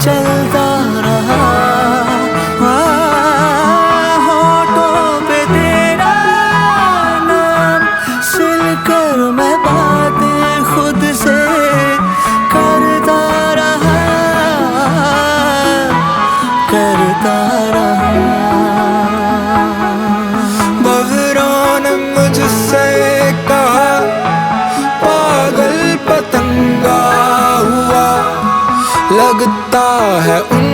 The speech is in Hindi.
चलता रहा। होठों पे तेरा नाम सुनकर मैं बातें खुद से करता रहा, करता रहा। बगरों ने मुझसे कहा पागल पतंगा हुआ, लगता है